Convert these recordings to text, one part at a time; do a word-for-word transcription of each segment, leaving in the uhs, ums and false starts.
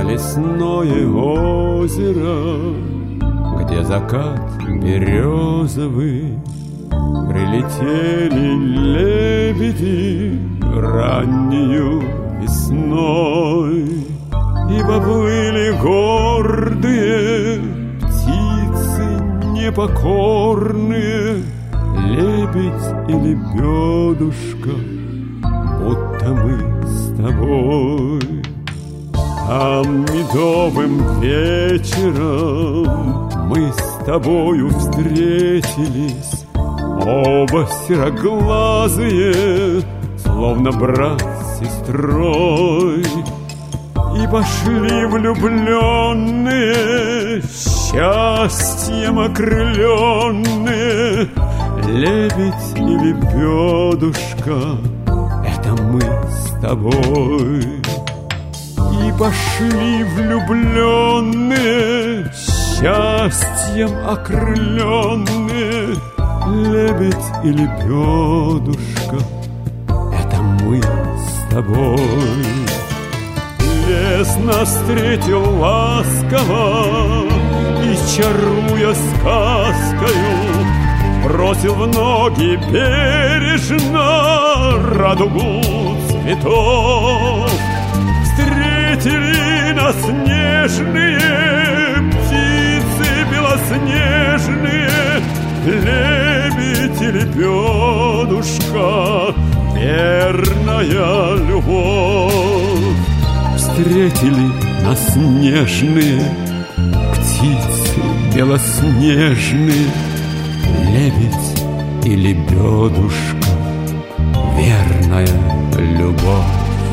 лесное озеро, где закат березовый. Прилетели лебеди раннею весной, и поплыли гордые птицы непокорные, лебедь и лебедушка, будто мы с тобой. Там медовым вечером мы с тобою встретились, оба сероглазые, словно брат с сестрой, и пошли влюбленные, счастьем окрыленные, лебедь и лебедушка, это мы с тобой. И пошли влюбленные, счастьем окрыленные, лебедь и лебедушка, это мы с тобой. Лес нас встретил ласково и, чаруя сказкою, бросил в ноги бережно радугу цветов. Встретили нас нежные птицы белоснежные, лебедь и лебедушка, верная любовь. Встретили нас нежные птицы белоснежные, лебедь и лебедушка, верная любовь.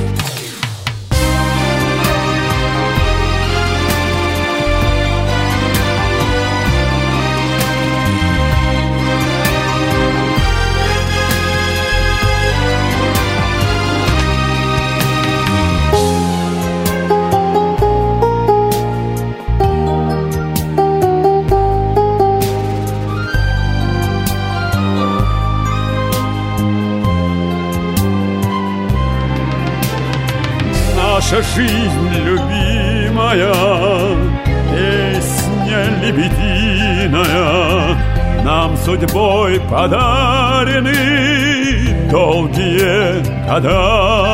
Наша жизнь любимая, песня лебединая, нам судьбой подарены долгие года.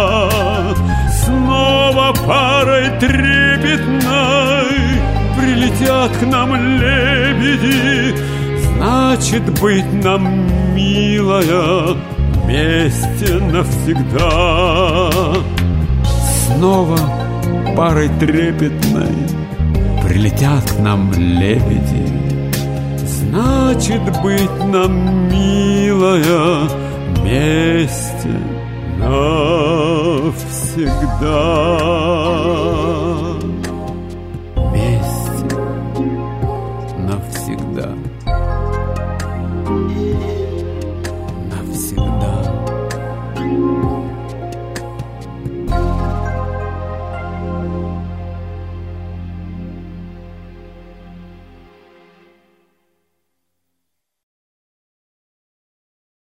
Снова парой трепетной прилетят к нам лебеди, значит, быть нам, милая, вместе навсегда. Снова парой трепетной прилетят к нам лебеди, значит, быть нам, милая, вместе навсегда.